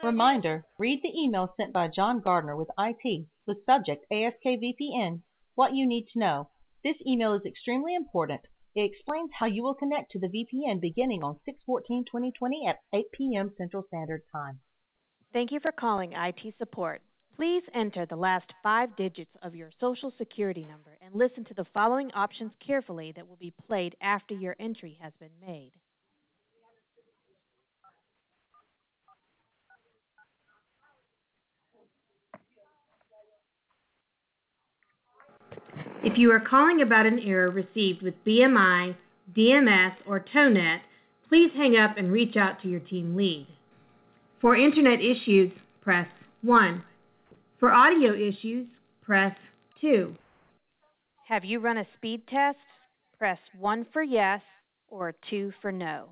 Reminder, read the email sent by John Gardner with IT with subject ASK VPN, what you need to know. This email is extremely important. It explains how you will connect to the VPN beginning on 6/14/2020 at 8 p.m. Central Standard Time. Thank you for calling IT support. Please enter the last 5 digits of your Social Security number and listen to the following options carefully that will be played after your entry has been made. If you are calling about an error received with BMI, DMS, or TONET, please hang up and reach out to your team lead. For Internet issues, press 1. For audio issues, press 2. Have you run a speed test? Press 1 for yes or 2 for no.